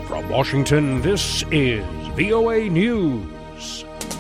From Washington, this is VOA News.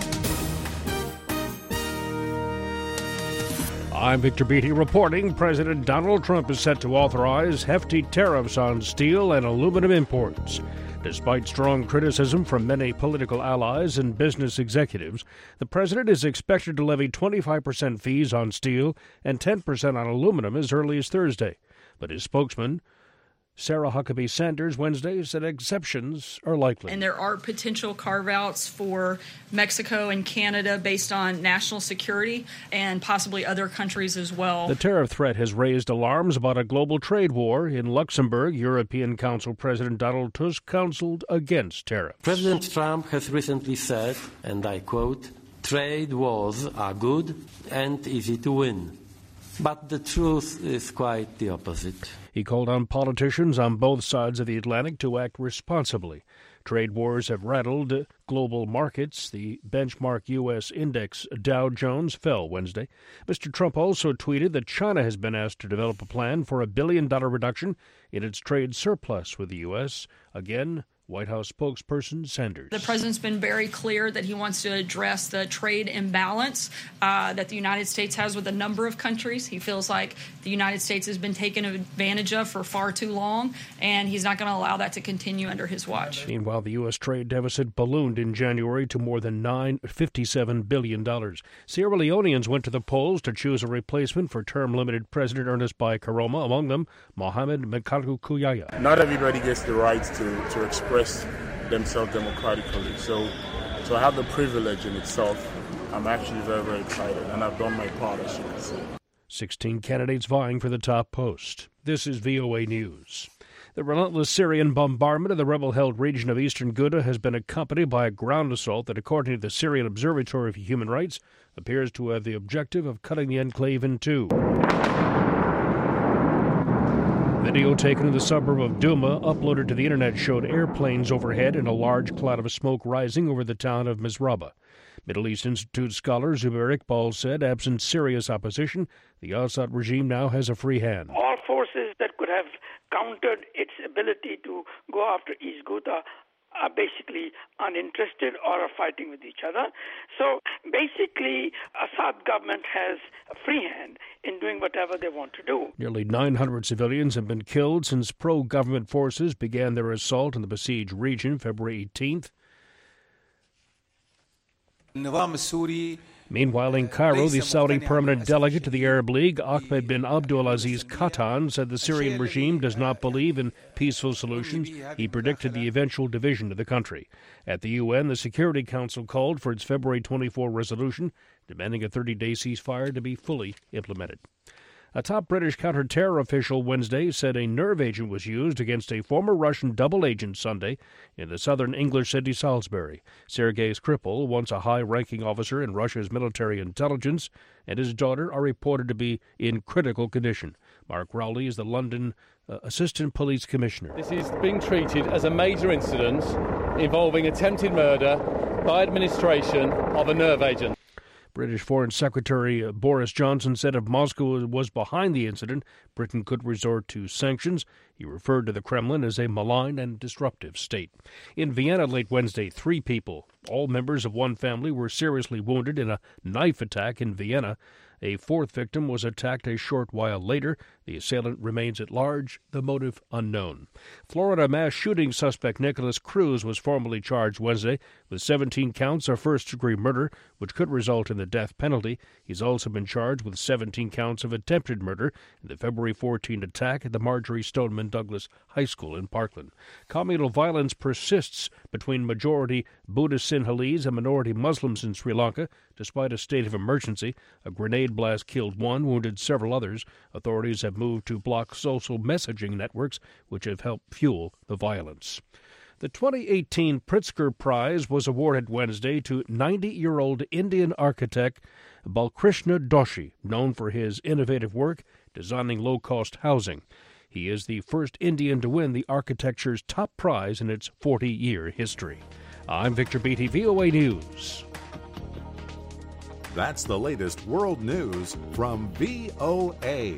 I'm Victor Beatty reporting President Donald Trump is set to authorize hefty tariffs on steel and aluminum imports. Despite strong criticism from many political allies and business executives, the president is expected to levy 25% fees on steel and 10% on aluminum as early as Thursday. But his spokesman, Sarah Huckabee Sanders, Wednesday said exceptions are likely. And there are potential carve-outs for Mexico and Canada based on national security and possibly other countries as well. The tariff threat has raised alarms about a global trade war. In Luxembourg, European Council President Donald Tusk counseled against tariffs. President Trump has recently said, and I quote, "Trade wars are good and easy to win." But the truth is quite the opposite. He called on politicians on both sides of the Atlantic to act responsibly. Trade wars have rattled global markets. The benchmark U.S. index Dow Jones fell Wednesday. Mr. Trump also tweeted that China has been asked to develop a plan for a $1 billion reduction in its trade surplus with the U.S. Again, White House spokesperson Sanders. The president's been very clear that he wants to address the trade imbalance that the United States has with a number of countries. He feels like the United States has been taken advantage of for far too long, and he's not going to allow that to continue under his watch. Meanwhile, the U.S. trade deficit ballooned in January to more than $57 billion. Sierra Leoneans went to the polls to choose a replacement for term-limited President Ernest Bai Koroma, among them Mohamed Mekatu Kuyaya. Not everybody gets the right to express themselves democratically. So I have the privilege in itself. I'm actually very, very excited, and I've done my part, as you can see. 16 candidates vying for the top post. This is VOA News. The relentless Syrian bombardment of the rebel-held region of eastern Ghouta has been accompanied by a ground assault that, according to the Syrian Observatory for Human Rights, appears to have the objective of cutting the enclave in two. Video taken in the suburb of Douma, uploaded to the internet, showed airplanes overhead and a large cloud of smoke rising over the town of Misraba. Middle East Institute scholar Zubair Iqbal said, absent serious opposition, the Assad regime now has a free hand. All forces that could have countered its ability to go after East Ghouta are basically uninterested or are fighting with each other. So basically, Assad government has a free hand in doing whatever they want to do. Nearly 900 civilians have been killed since pro-government forces began their assault in the besieged region February 18th. Meanwhile, in Cairo, the Saudi permanent delegate to the Arab League, Ahmed bin Abdulaziz Katan, said the Syrian regime does not believe in peaceful solutions. He predicted the eventual division of the country. At the UN, the Security Council called for its February 24 resolution, demanding a 30-day ceasefire to be fully implemented. A top British counter-terror official Wednesday said a nerve agent was used against a former Russian double agent Sunday in the southern English city Salisbury. Sergei Skripal, once a high-ranking officer in Russia's military intelligence, and his daughter are reported to be in critical condition. Mark Rowley is the London Assistant Police Commissioner. This is being treated as a major incident involving attempted murder by administration of a nerve agent. British Foreign Secretary Boris Johnson said if Moscow was behind the incident, Britain could resort to sanctions. He referred to the Kremlin as a malign and disruptive state. In Vienna late Wednesday, 3 people, all members of one family, were seriously wounded in a knife attack in Vienna. A 4th victim was attacked a short while later. The assailant remains at large, the motive unknown. Florida mass shooting suspect Nicholas Cruz was formally charged Wednesday with 17 counts of first-degree murder, which could result in the death penalty. He's also been charged with 17 counts of attempted murder in the February 14 attack at the Marjorie Stoneman Douglas High School in Parkland. Communal violence persists between majority Buddhist Sinhalese and minority Muslims in Sri Lanka, despite a state of emergency. A grenade blast killed 1, wounded several others. Authorities have moved to block social messaging networks, which have helped fuel the violence. The 2018 Pritzker Prize was awarded Wednesday to 90-year-old Indian architect Balkrishna Doshi, known for his innovative work designing low-cost housing. He is the first Indian to win the architecture's top prize in its 40-year history. I'm Victor Beatty, VOA News. That's the latest world news from VOA.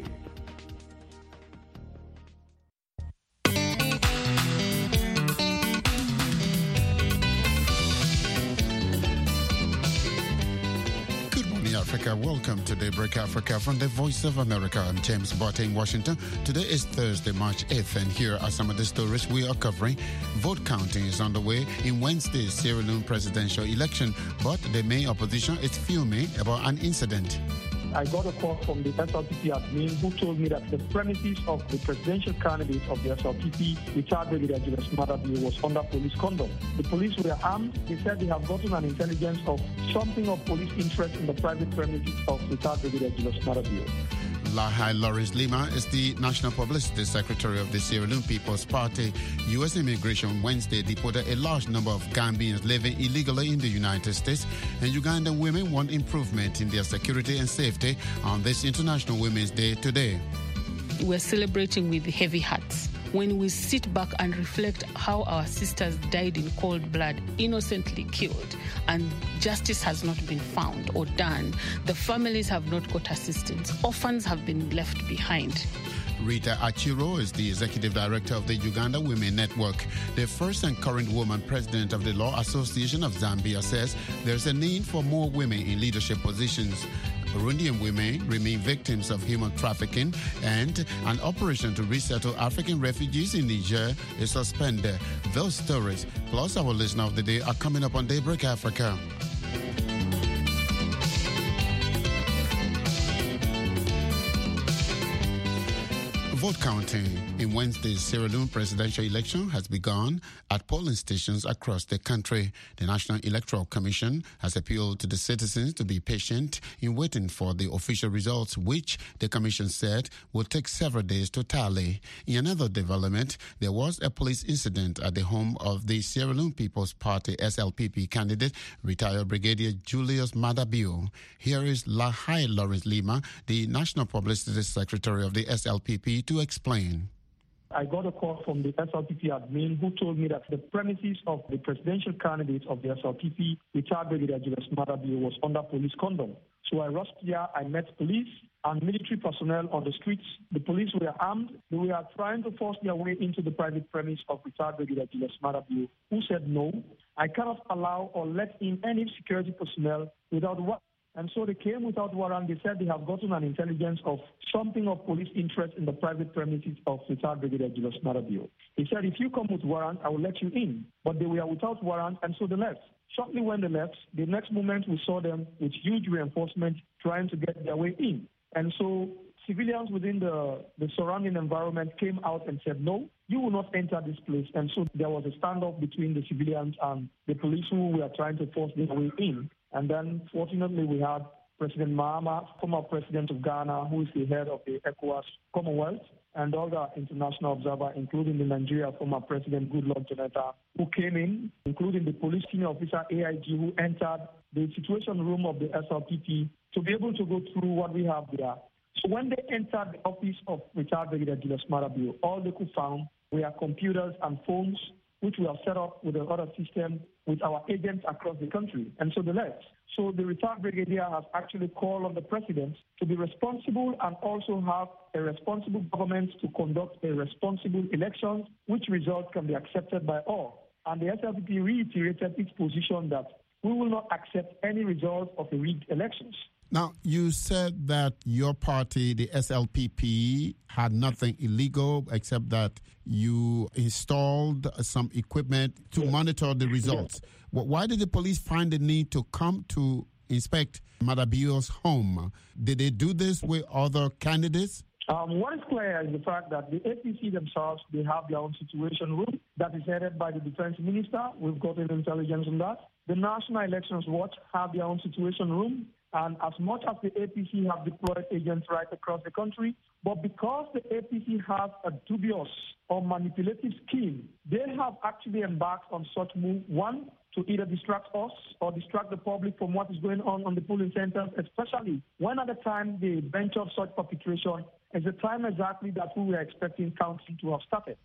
Welcome to Daybreak Africa from the Voice of America. I'm James Botte in Washington. Today is Thursday, March 8th, and here are some of the stories we are covering. Vote counting is underway in Wednesday's Sierra Leone presidential election, but the main opposition is fuming about an incident. I got a call from the SLPP admin who told me that the premises of the presidential candidate of the SLPP, retired Brigadier Julius Maada Bio, was under police condom. The police were armed. They said they have gotten an intelligence of something of police interest in the private premises of retired Brigadier Julius Maada Bio. Lahai Lawrence Lima is the National Publicity Secretary of the Sierra Leone People's Party. U.S. immigration Wednesday deported a large number of Gambians living illegally in the United States, and Ugandan women want improvement in their security and safety on this International Women's Day today. We're celebrating with heavy hearts. When we sit back and reflect how our sisters died in cold blood, innocently killed, and justice has not been found or done, the families have not got assistance, orphans have been left behind. Rita Achiro is the executive director of the Uganda Women Network. The first and current woman president of the Law Association of Zambia says there's a need for more women in leadership positions. Burundian women remain victims of human trafficking, and an operation to resettle African refugees in Niger is suspended. Those stories, plus our listener of the day, are coming up on Daybreak Africa. Vote counting in Wednesday's Sierra Leone presidential election has begun at polling stations across the country. The National Electoral Commission has appealed to the citizens to be patient in waiting for the official results, which the commission said will take several days to tally. In another development, there was a police incident at the home of the Sierra Leone People's Party SLPP candidate, retired Brigadier Julius Maada Bio. Here is Lahai Lawrence Lima, the National Publicity Secretary of the SLPP, to explain. I got a call from the SLPP admin who told me that the premises of the presidential candidate of the SLPP, retired Brigadier Julius Maada Bio, was under police condom. So I rushed there. I met police and military personnel on the streets. The police were armed. They were trying to force their way into the private premise of retired Brigadier Julius Maada Bio, who said no, I cannot allow or let in any security personnel without warrant. And so they came without warrant. They said they have gotten an intelligence of something of police interest in the private premises of retired Brigadier Julius Maada Bio. He said, if you come with warrant, I will let you in. But they were without warrant, and so they left. Shortly when they left, the next moment we saw them with huge reinforcement trying to get their way in. And so civilians within the surrounding environment came out and said, no, you will not enter this place. And so there was a standoff between the civilians and the police who were trying to force their way in. And then, fortunately, we had President Mahama, former president of Ghana, who is the head of the ECOWAS Commonwealth, and other international observers, including the Nigeria former president Goodluck Jonathan, who came in, including the police senior officer AIG, who entered the situation room of the SLPP to be able to go through what we have there. So when they entered the office of retired Brigadier Julius Maada Bio, all they could find were computers and phones, which we have set up with the other system with our agents across the country. And so they left. So the retired brigadier has actually called on the president to be responsible and also have a responsible government to conduct a responsible elections, which results can be accepted by all. And the SLPP reiterated its position that we will not accept any result of the rigged elections. Now, you said that your party, the SLPP, had nothing illegal except that you installed some equipment to monitor the results. Why did the police find the need to come to inspect Maada Bio's home? Did they do this with other candidates? What is clear is the fact that the APC themselves, they have their own situation room that is headed by the defense minister. We've gotten intelligence on that. The National Elections Watch have their own situation room. And as much as the APC have deployed agents right across the country, but because the APC has a dubious or manipulative scheme, they have actually embarked on such move, one, to either distract us or distract the public from what is going on the polling centers, especially when at the time they venture such perpetration is the time exactly that we were expecting counting to have started.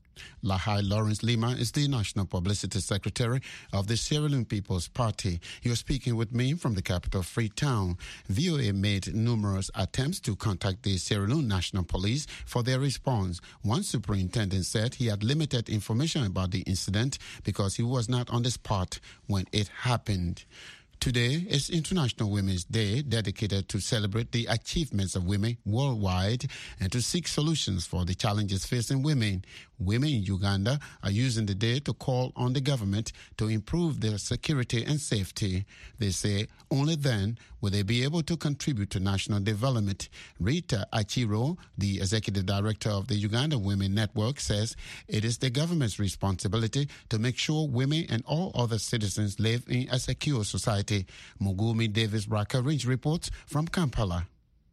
Lahai Lawrence Lima is the National Publicity Secretary of the Sierra Leone People's Party. You're speaking with me from the capital, Freetown. VOA made numerous attempts to contact the Sierra Leone National Police for their response. One superintendent said he had limited information about the incident because he was not on the spot when it happened. Today is International Women's Day, dedicated to celebrate the achievements of women worldwide and to seek solutions for the challenges facing women. Women in Uganda are using the day to call on the government to improve their security and safety. They say only then will they be able to contribute to national development. Rita Achiro, the executive director of the Uganda Women Network, says it is the government's responsibility to make sure women and all other citizens live in a secure society. Mugumi Davis Rakarinj reports from Kampala.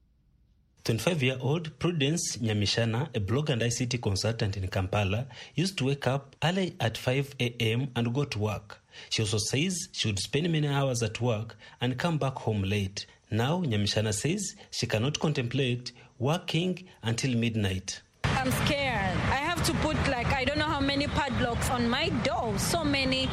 25-year-old Prudence Nyamishana, a blog and ICT consultant in Kampala, used to wake up early at 5 a.m. and go to work. She also says she would spend many hours at work and come back home late. Now, Nyamishana says she cannot contemplate working until midnight. I'm scared. I have to put I don't know how many padlocks on my door. So many.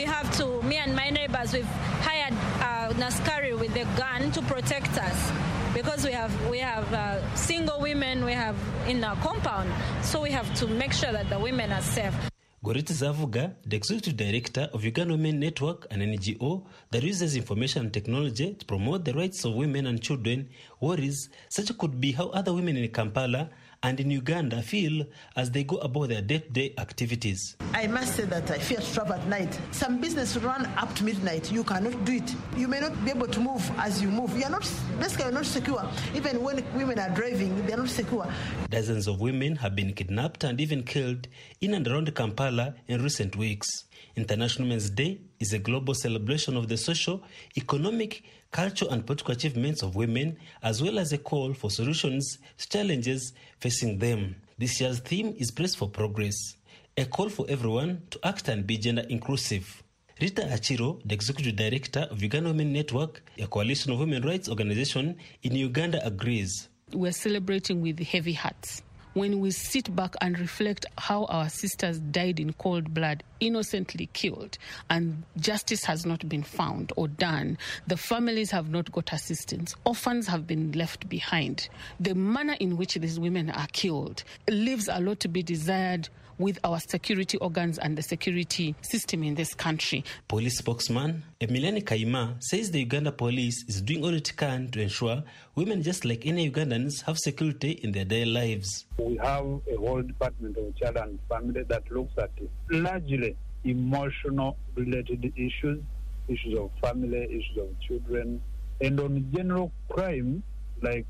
Me and my neighbors, we've hired Naskari with a gun to protect us. Because we have single women we have in our compound, so we have to make sure that the women are safe. Goriti Zavuga, the executive director of Uganda Women Network, an NGO that uses information and technology to promote the rights of women and children, worries such could be how other women in Kampala and in Uganda feel as they go about their day-to-day activities. I must say that I fear to travel at night. Some business run up to midnight. You cannot do it. You may not be able to move as you move. You're not secure. Even when women are driving, they're not secure. Dozens of women have been kidnapped and even killed in and around Kampala in recent weeks. International Women's Day is a global celebration of the social, economic, cultural and political achievements of women, as well as a call for solutions to challenges facing them. This year's theme is Press for Progress, a call for everyone to act and be gender inclusive. Rita Achiro, the executive director of Uganda Women Network, a coalition of women rights organization in Uganda, agrees. We're celebrating with heavy hearts. When we sit back and reflect how our sisters died in cold blood, innocently killed, and justice has not been found or done, the families have not got assistance, orphans have been left behind. The manner in which these women are killed leaves a lot to be desired with our security organs and the security system in this country. Police spokesman Emiliani Kaima says the Uganda police is doing all it can to ensure women, just like any Ugandans, have security in their daily lives. We have a whole department of child and family that looks at largely emotional related issues of family, issues of children, and on general crime like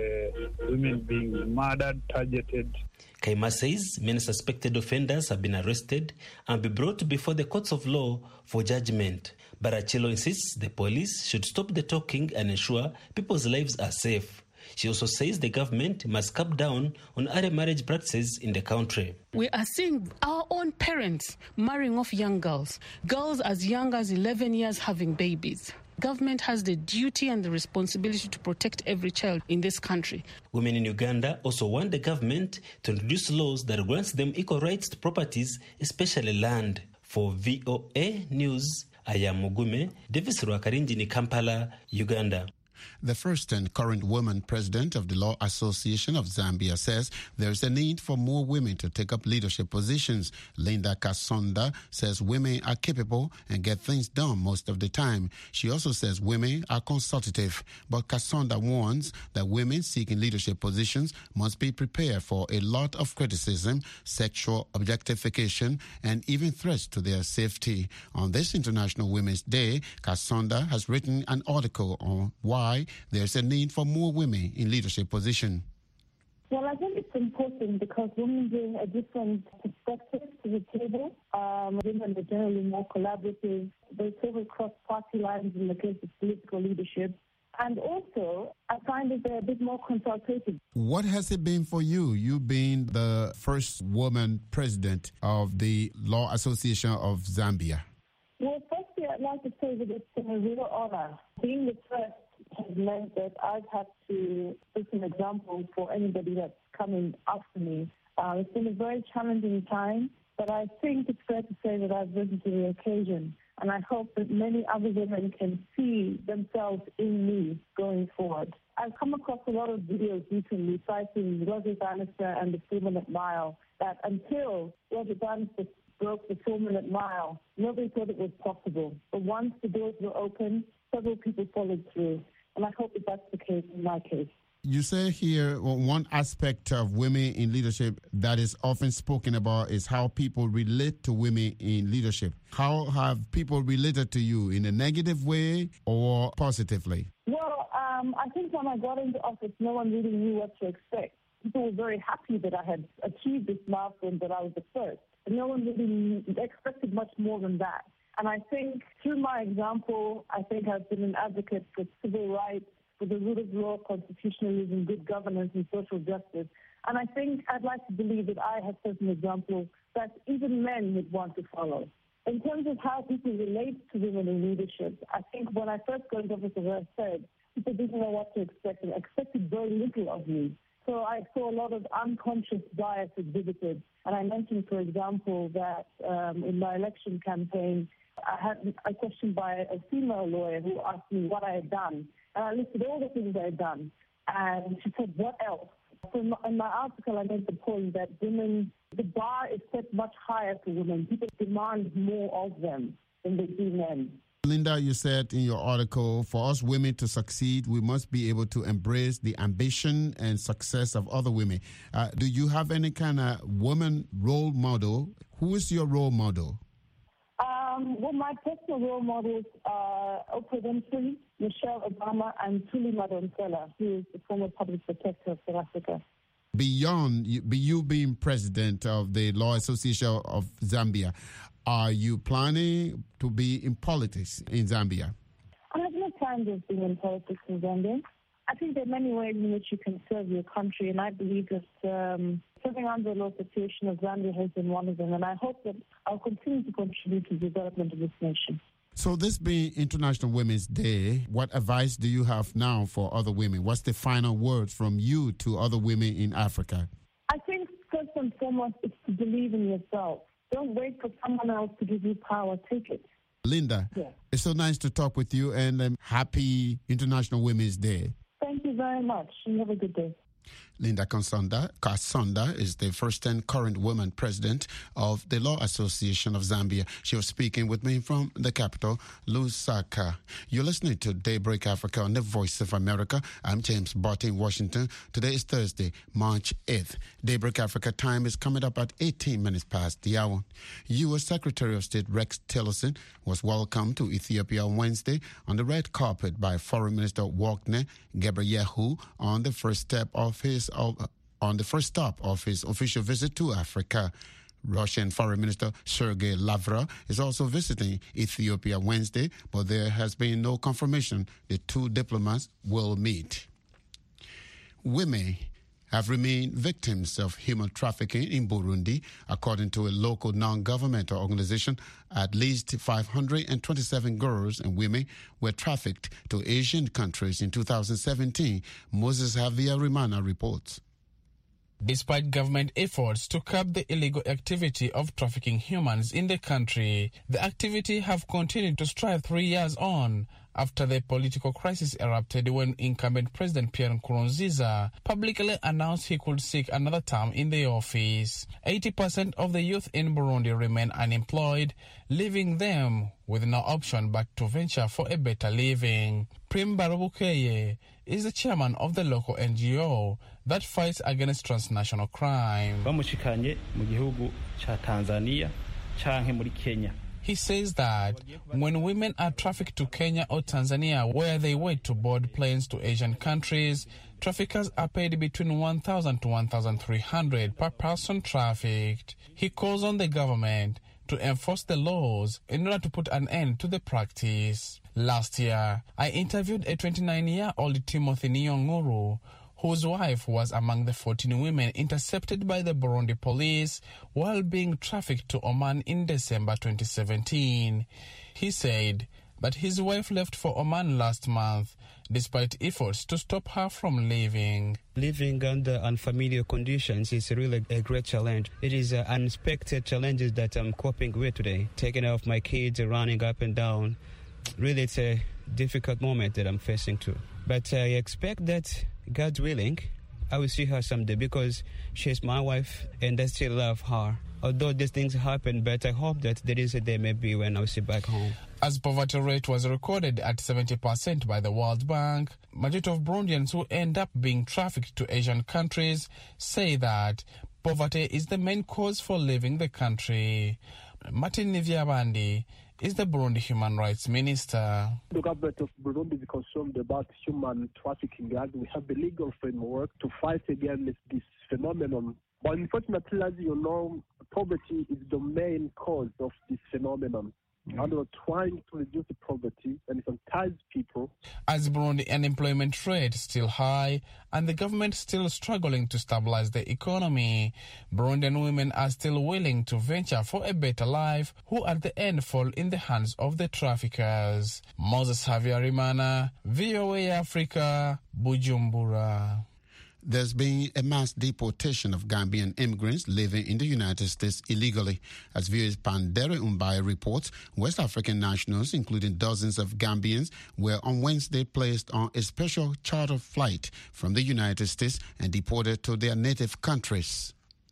women being murdered, targeted. Kaima says many suspected offenders have been arrested and be brought before the courts of law for judgment. But Achilo insists the police should stop the talking and ensure people's lives are safe. She also says the government must cut down on early marriage practices in the country. We are seeing our own parents marrying off young girls as young as 11 years having babies. Government has the duty and the responsibility to protect every child in this country. Women in Uganda also want the government to introduce laws that grants them equal rights to properties, especially land. For VOA News, I am Mugume Davis Rwakarinji in Kampala, Uganda. The first and current woman president of the Law Association of Zambia says there is a need for more women to take up leadership positions. Linda Kasonda says women are capable and get things done most of the time. She also says women are consultative. But Kasonda warns that women seeking leadership positions must be prepared for a lot of criticism, sexual objectification, and even threats to their safety. On this International Women's Day, Kasonda has written an article on why there's a need for more women in leadership positions. Well, I think it's important because women bring a different perspective to the table. Women are generally more collaborative. They serve across party lines in the case of political leadership. And also, I find that they're a bit more consultative. What has it been for you? You being the first woman president of the Law Association of Zambia. Well, firstly, I'd like to say that it's been a real honor. Being the first has meant that I've had to set an example for anybody that's coming after me. It's been a very challenging time, but I think it's fair to say that I've risen to the occasion, and I hope that many other women can see themselves in me going forward. I've come across a lot of videos recently citing Roger Bannister and the 4-minute mile, that until Roger Bannister broke the 4-minute mile, nobody thought it was possible. But once the doors were open, several people followed through. And I hope that that's the case in my case. You say here one aspect of women in leadership that is often spoken about is how people relate to women in leadership. How have people related to you, in a negative way or positively? Well, I think when I got into office, no one really knew what to expect. People were very happy that I had achieved this milestone, that I was the first. And no one really expected much more than that. And I think through my example, I think I've been an advocate for civil rights, for the rule of law, constitutionalism, good governance, and social justice. And I think I'd like to believe that I have set an example that even men would want to follow. In terms of how people relate to women in leadership, I think when I first got into office, as I said, people didn't know what to expect and expected very little of me. So I saw a lot of unconscious bias exhibited. And I mentioned, for example, that in my election campaign, I had a question by a female lawyer who asked me what I had done. And I listed all the things I had done. And she said, what else? So in my article, I made the point that women, the bar is set much higher for women. People demand more of them than they do men. Linda, you said in your article, for us women to succeed, we must be able to embrace the ambition and success of other women. Do you have any kind of woman role model? Who is your role model? Well, my personal role models are Oprah Winfrey, Michelle Obama, and Thuli Madonsela, who is the former public protector of South Africa. Beyond you being president of the Law Association of Zambia, are you planning to be in politics in Zambia? I have no plans of being in politics in Zambia. I think there are many ways in which you can serve your country, and I believe that serving under the Law Association of Zambia has been one of them, and I hope that I'll continue to contribute to the development of this nation. So this being International Women's Day, what advice do you have now for other women? What's the final word from you to other women in Africa? I think first and foremost it's to believe in yourself. Don't wait for someone else to give you power. Take it. Linda, It's so nice to talk with you, and happy International Women's Day. Thank you very much. You have a good day. Linda Kasonda is the first and current woman president of the Law Association of Zambia. She was speaking with me from the capital, Lusaka. You're listening to Daybreak Africa on the Voice of America. I'm James Bott in Washington. Today is Thursday, March 8th. Daybreak Africa time is coming up at 18 minutes past the hour. U.S. Secretary of State Rex Tillerson was welcomed to Ethiopia on Wednesday on the red carpet by Foreign Minister Workneh Gebryehu on the first stop of his official visit to Africa. Russian Foreign Minister Sergei Lavrov is also visiting Ethiopia Wednesday, but there has been no confirmation the two diplomats will meet. Women have remained victims of human trafficking in Burundi. According to a local non-governmental organization, at least 527 girls and women were trafficked to Asian countries in 2017. Moses Javier Rimana reports. Despite government efforts to curb the illegal activity of trafficking humans in the country, the activity have continued to strive 3 years on after the political crisis erupted when incumbent President Pierre Nkurunziza publicly announced he could seek another term in the office. 80% of the youth in Burundi remain unemployed, leaving them with no option but to venture for a better living. Prim Barabukeye is the chairman of the local NGO that fights against transnational crime. He says that when women are trafficked to Kenya or Tanzania, where they wait to board planes to Asian countries, traffickers are paid between 1,000 to 1,300 per person trafficked. He calls on the government to enforce the laws in order to put an end to the practice. Last year, I interviewed a 29-year-old Timothy Nyonguru, whose wife was among the 14 women intercepted by the Burundi police while being trafficked to Oman in December 2017. He said that his wife left for Oman last month, despite efforts to stop her from leaving. Living under unfamiliar conditions is really a great challenge. It is unexpected challenges that I'm coping with today. Taking off my kids, running up and down. Really, it's a difficult moment that I'm facing too. But I expect that, God's willing, I will see her someday because she's my wife and I still love her. Although these things happen, but I hope that there is a day maybe when I'll see back home. As poverty rate was recorded at 70% by the World Bank, majority of Burundians who end up being trafficked to Asian countries say that poverty is the main cause for leaving the country. Martin Nivyabandi is the Burundi Human Rights Minister. The government of Burundi is concerned about human trafficking, and we have the legal framework to fight against this phenomenon. But unfortunately, as you know, poverty is the main cause of this phenomenon. And we're trying to reduce the poverty and entice people. As Burundi unemployment rate is still high and the government still struggling to stabilize the economy, Burundian women are still willing to venture for a better life, who at the end fall in the hands of the traffickers. Moses Havyarimana, VOA Africa, Bujumbura. There's been a mass deportation of Gambian immigrants living in the United States illegally. As VOA's Pandere Umbai reports, West African nationals, including dozens of Gambians, were on Wednesday placed on a special charter flight from the United States and deported to their native countries.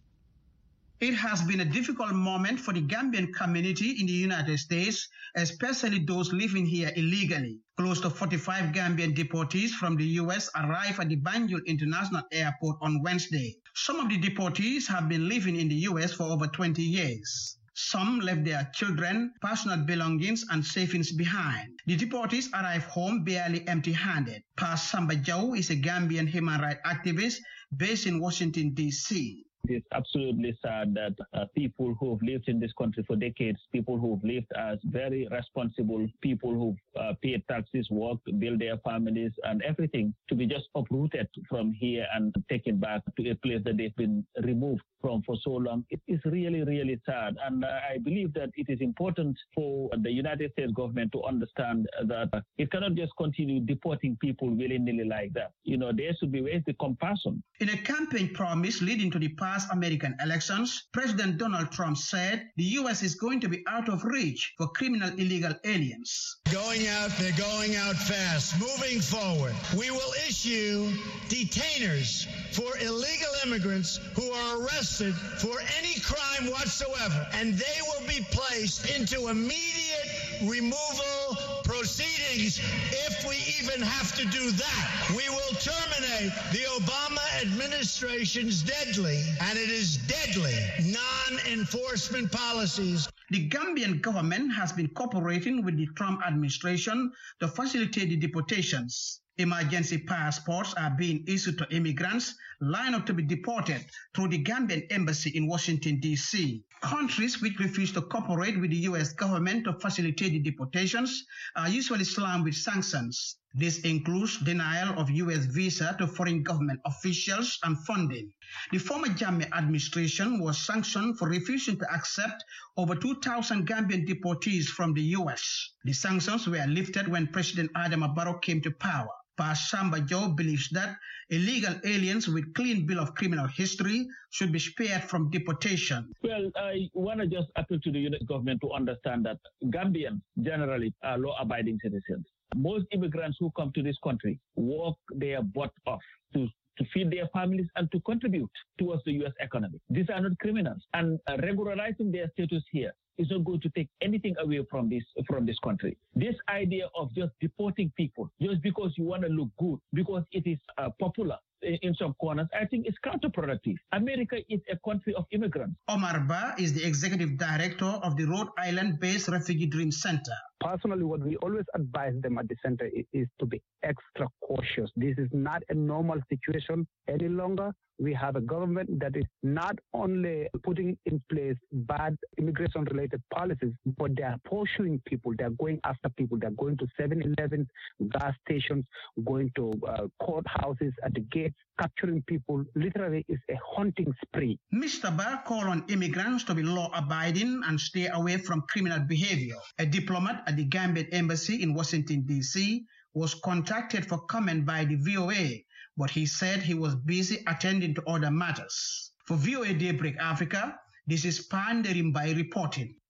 It has been a difficult moment for the Gambian community in the United States, especially those living here illegally. Close to 45 Gambian deportees from the U.S. arrived at the Banjul International Airport on Wednesday. Some of the deportees have been living in the U.S. for over 20 years. Some left their children, personal belongings, and savings behind. The deportees arrived home barely empty-handed. Pas Samba Jau is a Gambian human rights activist based in Washington, D.C. It's absolutely sad that people who have lived in this country for decades, people who have lived as very responsible people who've paid taxes, worked, built their families and everything, to be just uprooted from here and taken back to a place that they've been removed from for so long. It is really, really sad. And I believe that it is important for the United States government to understand that it cannot just continue deporting people willy-nilly like that. You know, there should be ways to compassion. In a campaign promise leading to the past American elections, President Donald Trump said the U.S. is going to be out of reach for criminal illegal aliens. They're going out fast. Moving forward, we will issue detainers for illegal immigrants who are arrested for any crime whatsoever, and they will be placed into immediate removal proceedings if we even have to do that. We will terminate the Obama administration's deadly, and it is deadly, non-enforcement policies. The Gambian government has been cooperating with the Trump administration to facilitate the deportations. Emergency passports are being issued to immigrants lined up to be deported through the Gambian embassy in Washington, D.C. Countries which refuse to cooperate with the U.S. government to facilitate the deportations are usually slammed with sanctions. This includes denial of U.S. visa to foreign government officials and funding. The former Jammeh administration was sanctioned for refusing to accept over 2,000 Gambian deportees from the U.S. The sanctions were lifted when President Adama Barrow came to power. Pas Samba Jau believes that illegal aliens with clean bill of criminal history should be spared from deportation. Well, I want to just appeal to the U.S. government to understand that Gambians generally are law-abiding citizens. Most immigrants who come to this country work their butt off to feed their families and to contribute towards the U.S. economy. These are not criminals. And regularizing their status here is not going to take anything away from this country. This idea of just deporting people just because you want to look good, because it is popular in some corners, I think is counterproductive. America is a country of immigrants. Omar Ba is the executive director of the Rhode Island-based Refugee Dream Center. Personally, what we always advise them at the center is to be extra cautious. This is not a normal situation any longer. We have a government that is not only putting in place bad immigration-related policies, but they are pursuing people. They are going after people. They are going to 7-Eleven, gas stations, going to courthouses at the gates, capturing people. Literally, it's a hunting spree. Mr. Ba called on immigrants to be law-abiding and stay away from criminal behavior. A diplomat at the Gambian embassy in Washington, D.C., was contacted for comment by the VOA, but he said he was busy attending to other matters. For VOA Daybreak Africa, this is Panderimbai reporting.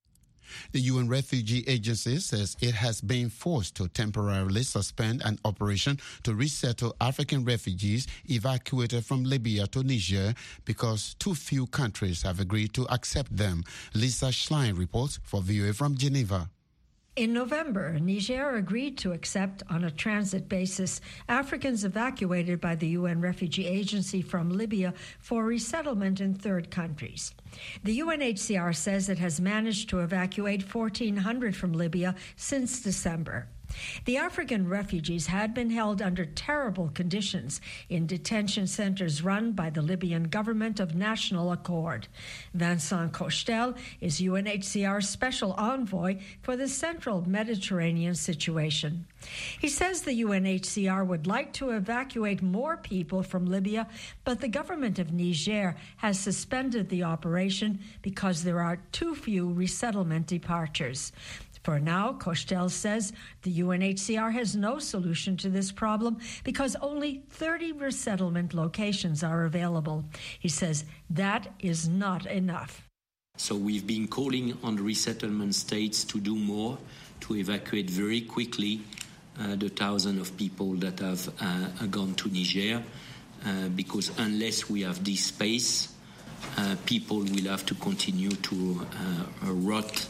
The UN Refugee Agency says it has been forced to temporarily suspend an operation to resettle African refugees evacuated from Libya to Niger because too few countries have agreed to accept them. Lisa Schlein reports for VOA from Geneva. In November, Niger agreed to accept on a transit basis Africans evacuated by the UN Refugee Agency from Libya for resettlement in third countries. The UNHCR says it has managed to evacuate 1,400 from Libya since December. The African refugees had been held under terrible conditions in detention centers run by the Libyan government of national accord. Vincent Cochetel is UNHCR's special envoy for the central Mediterranean situation. He says the UNHCR would like to evacuate more people from Libya, but the government of Niger has suspended the operation because there are too few resettlement departures. For now, Cochetel says the UNHCR has no solution to this problem because only 30 resettlement locations are available. He says that is not enough. So we've been calling on the resettlement states to do more, to evacuate very quickly the thousands of people that have gone to Niger, because unless we have this space, people will have to continue to rot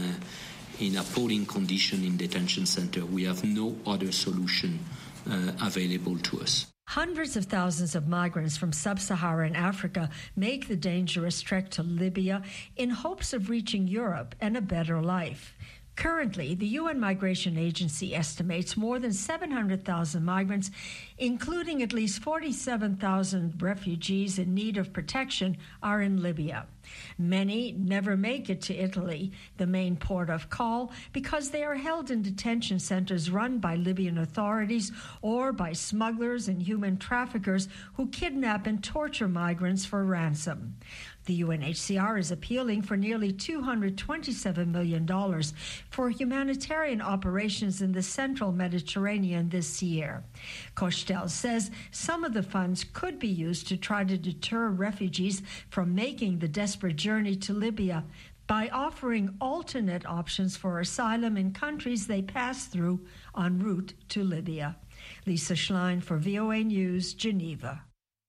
in appalling condition in detention center. We have no other solution available to us. Hundreds of thousands of migrants from sub-Saharan Africa make the dangerous trek to Libya in hopes of reaching Europe and a better life. Currently, the UN Migration Agency estimates more than 700,000 migrants, including at least 47,000 refugees in need of protection, are in Libya. Many never make it to Italy, the main port of call, because they are held in detention centers run by Libyan authorities or by smugglers and human traffickers who kidnap and torture migrants for ransom. The UNHCR is appealing for nearly $227 million for humanitarian operations in the central Mediterranean this year. Cochetel says some of the funds could be used to try to deter refugees from making the desperate journey to Libya by offering alternate options for asylum in countries they pass through en route to Libya. Lisa Schlein for VOA News, Geneva.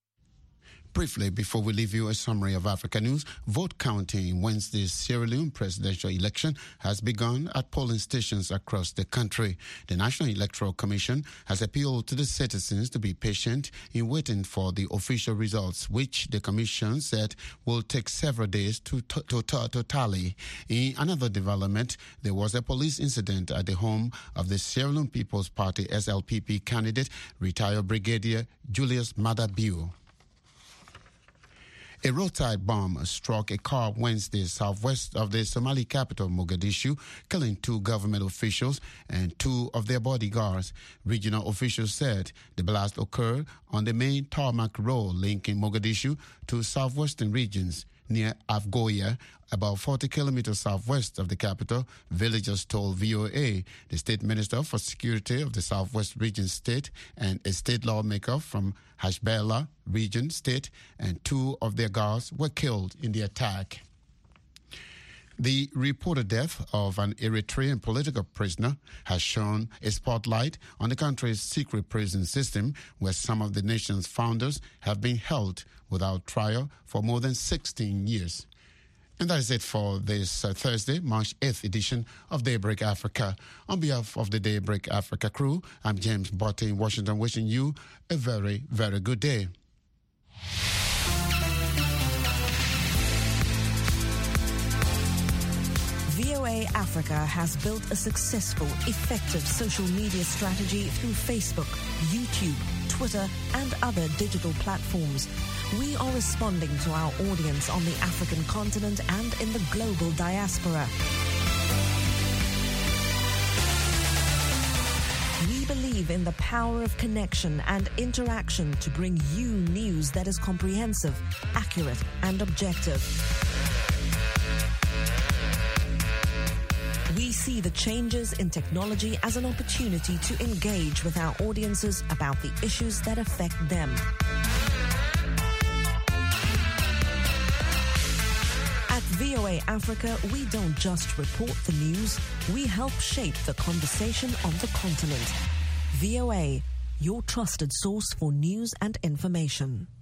Briefly, before we leave you a summary of Africa news, vote counting in Wednesday's Sierra Leone presidential election has begun at polling stations across the country. The National Electoral Commission has appealed to the citizens to be patient in waiting for the official results, which the Commission said will take several days to tally. In another development, there was a police incident at the home of the Sierra Leone People's Party SLPP candidate, retired Brigadier Julius Madabiu. A roadside bomb struck a car Wednesday southwest of the Somali capital, Mogadishu, killing 2 government officials and 2 of their bodyguards. Regional officials said the blast occurred on the main tarmac road linking Mogadishu to southwestern regions. Near Afgoya, about 40 kilometers southwest of the capital, villagers told VOA. The state minister for security of the southwest region state and a state lawmaker from Hashbela region state and 2 of their guards were killed in the attack. The reported death of an Eritrean political prisoner has shone a spotlight on the country's secret prison system, where some of the nation's founders have been held without trial for more than 16 years. And that is it for this Thursday, March 8th edition of Daybreak Africa. On behalf of the Daybreak Africa crew, I'm James Botte in Washington, wishing you a very, very good day. VOA Africa has built a successful, effective social media strategy through Facebook, YouTube, Twitter, and other digital platforms. We are responding to our audience on the African continent and in the global diaspora. We believe in the power of connection and interaction to bring you news that is comprehensive, accurate, and objective. We see the changes in technology as an opportunity to engage with our audiences about the issues that affect them. At VOA VOA Africa, we don't just report the news, we help shape the conversation on the continent. VOA, your trusted source for news and information.